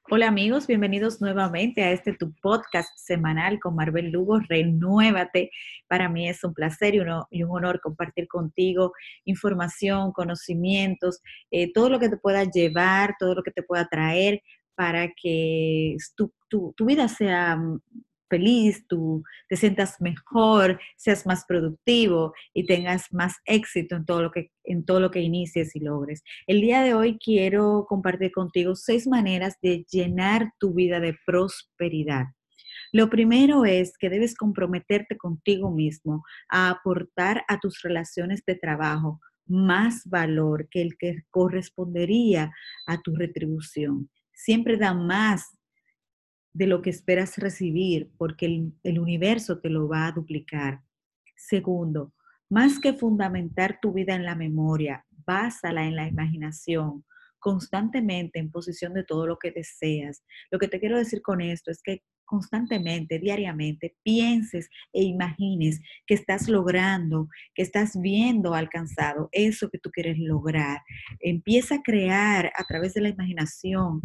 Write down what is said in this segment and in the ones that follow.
Hola amigos, bienvenidos nuevamente a este tu podcast semanal con Maribel Lugo, Renuévate. Para mí es un placer y un honor compartir contigo información, conocimientos, todo lo que te pueda llevar, todo lo que te pueda traer para que tu vida sea feliz, tú te sientas mejor, seas más productivo y tengas más éxito en todo lo que inicies y logres. El día de hoy quiero compartir contigo 6 maneras de llenar tu vida de prosperidad. Lo primero es que debes comprometerte contigo mismo a aportar a tus relaciones de trabajo más valor que el que correspondería a tu retribución. Siempre da más de lo que esperas recibir porque el universo te lo va a duplicar. Segundo, más que fundamentar tu vida en la memoria, básala en la imaginación, constantemente en posición de todo lo que deseas. Lo que te quiero decir con esto es que constantemente, diariamente, pienses e imagines que estás logrando, que estás viendo alcanzado eso que tú quieres lograr. Empieza a crear a través de la imaginación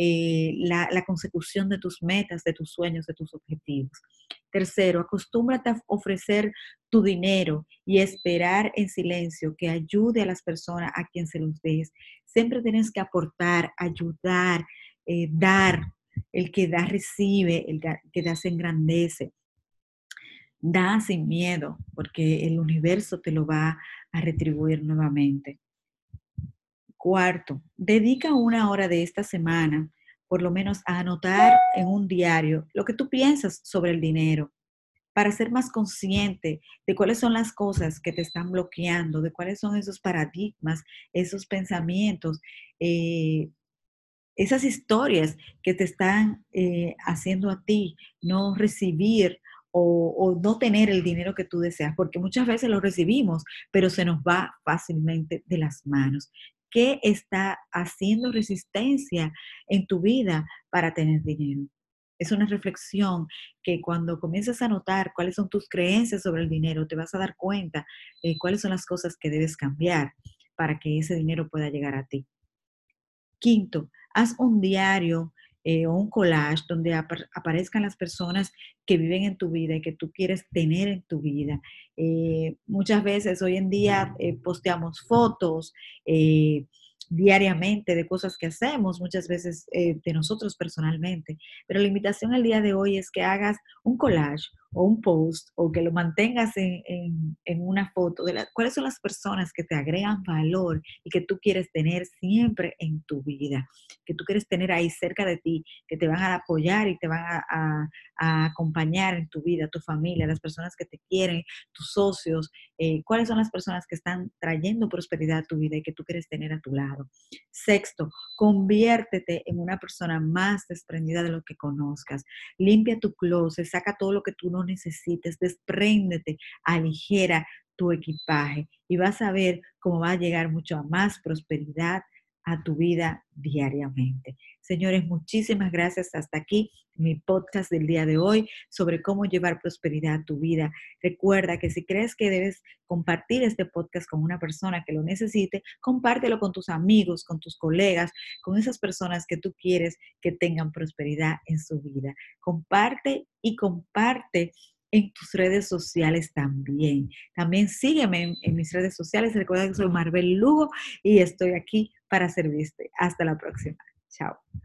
la consecución de tus metas, de tus sueños, de tus objetivos. Tercero, acostúmbrate a ofrecer tu dinero y esperar en silencio que ayude a las personas a quien se los des. Siempre tienes que aportar, ayudar, dar. El que da recibe, que da se engrandece. Da sin miedo, porque el universo te lo va a retribuir nuevamente. Cuarto, dedica una hora de esta semana, por lo menos, a anotar en un diario lo que tú piensas sobre el dinero, para ser más consciente de cuáles son las cosas que te están bloqueando, de cuáles son esos paradigmas, esos pensamientos, eh, esas historias que te están haciendo a ti no recibir o no tener el dinero que tú deseas, porque muchas veces lo recibimos, pero se nos va fácilmente de las manos. ¿Qué está haciendo resistencia en tu vida para tener dinero? Es una reflexión que cuando comiences a notar cuáles son tus creencias sobre el dinero, te vas a dar cuenta cuáles son las cosas que debes cambiar para que ese dinero pueda llegar a ti. Quinto, haz un diario o un collage donde aparezcan las personas que viven en tu vida y que tú quieres tener en tu vida. Muchas veces hoy en día posteamos fotos diariamente de cosas que hacemos, muchas veces de nosotros personalmente, pero la invitación al día de hoy es que hagas un collage o un post o que lo mantengas en una foto de cuáles son las personas que te agregan valor y que tú quieres tener siempre en tu vida, que tú quieres tener ahí cerca de ti, que te van a apoyar y te van a acompañar en tu vida, tu familia, las personas que te quieren, tus socios, cuáles son las personas que están trayendo prosperidad a tu vida y que tú quieres tener a tu lado. Sexto, conviértete en una persona más desprendida de lo que conozcas. Limpia tu closet, saca todo lo que tú no necesites, despréndete, aligera tu equipaje y vas a ver cómo va a llegar mucho a más prosperidad a tu vida diariamente. Señores, muchísimas gracias. Hasta aquí mi podcast del día de hoy sobre cómo llevar prosperidad a tu vida. Recuerda que si crees que debes compartir este podcast con una persona que lo necesite, compártelo con tus amigos, con tus colegas, con esas personas que tú quieres que tengan prosperidad en su vida. Comparte y comparte en tus redes sociales también. También sígueme en mis redes sociales. Recuerda que soy Maribel Lugo y estoy aquí para servirte. Hasta la próxima. Chao.